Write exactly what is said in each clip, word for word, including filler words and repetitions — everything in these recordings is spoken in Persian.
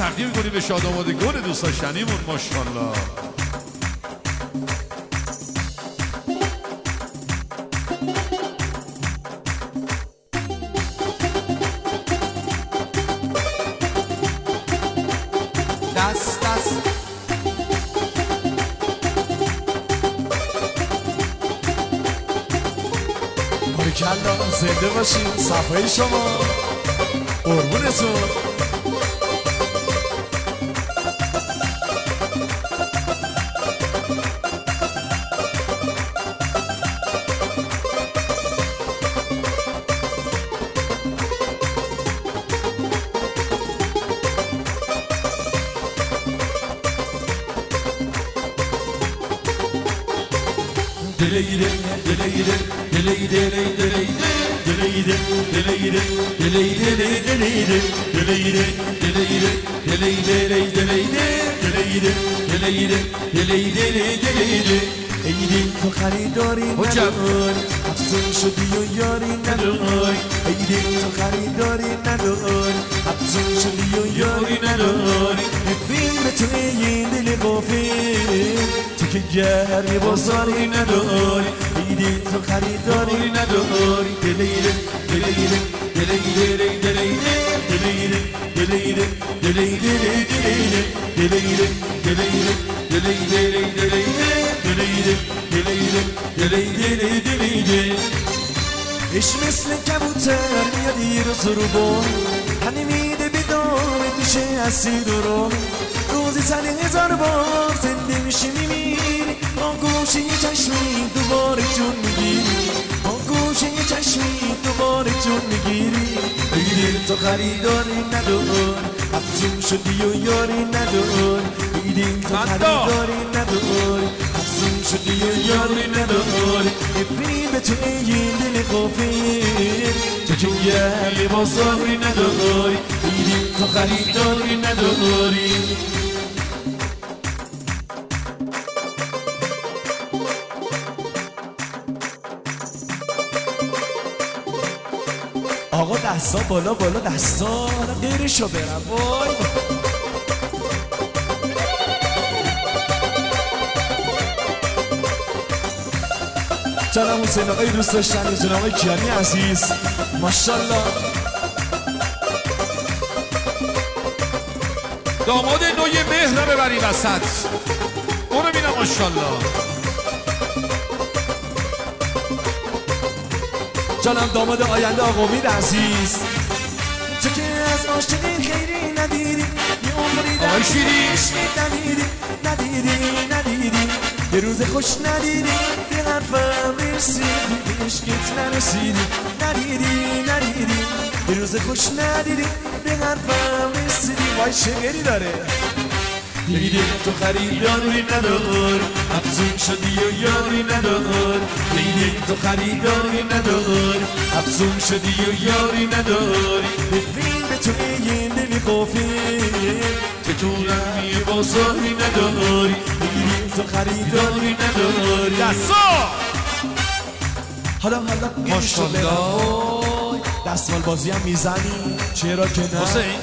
تقدیم کنیم به شادآبادگان دوست داشتنیمون. ماشاءالله. دست دست باریکلا، زنده باشین، صفای شما قربونتون. Deleyde, deleyde, deleyde, deleyde, deleyde, deleyde, deleyde, deleyde, deleyde, deleyde, deleyde, deleyde, deleyde, deleyde, deleyde. ایدی تو خریداری نداری، افزون شدی و یاری نداری. ایدی تو خریداری نداری، افزون شدی و یاری نداری. فیلم تو این دل قافل، تو که گرمی بازاری نداری. ایدی تو خریداری نداری. دلیده، دلیده، دلیده، دلیده، دلیده، دلیده، دلیده، دلیده، دلیده، دلیده، دلیده، دلیده. دلیده دلیده دلیده دلیده. عشق مثل کبوتر میاد دیر و زروبان، هنی میده بداره میشه اسیر و رو. روزی صد هزار بار زنده میشی میمیری، با گوشه یه چشمی دوباره جون میگیری. با گوشه یه چشمی دوباره جون میگیری. ایدی تو خریداری نداری، افزون شدی و یاری نداری. ایدی تو خریداری نداری، افزون شدی و یاری نداری. افرین به تو این دل قافل، تو که یه بازاری نداری. ایدی تو خریداری نداری. آقا دستا بالا بالا، دستا غیرشو برم. وای جناب حسین آقای دوست داشتنی، جناب آقای کیانی عزیز، ماشاءالله. داماد نوی مهر رو ببری وسط، اونو بینم. ماشاءالله. جانم داماد آینده آقا امید عزیز، تو که از عاشقی خیری ندیدی، یه عمری در عشقی ندیدی، ندیدی ندیدی، یه روز خوش ندیدی، به حرفم رسیدی، به عشقت نرسیدی. ندیدی ندیدی، یه روز خوش ندیدی، به حرفم رسیدی. وای شعری داره. دیدی تو خریداری نداری، افزون شدی و یاری نداری. دیدی تو خریداری نداری، افزون شدی و یاری نداری. ببین به تو این دل قافل، چطورم یه بازاری نداری. دیدی تو خریداری نداری. دستا حالا حالا ماشاءالله. دستمال بازی هم میزنی، چرا که نه؟ حسین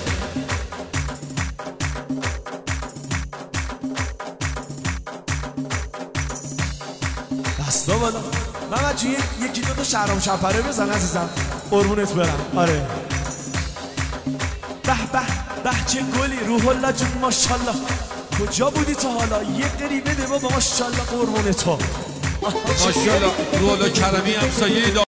دستا بالا. محمد جون یکی دو تا شهرام شپره بزن عزیزم، قربونت برم. آره به به به چه گلی، روح الله جون ماشاءالله. کجا بودی تا حالا؟ یه قری بده بابا. ماشاءالله قربونت. ماشاءالله. روح الله کرمی همسایه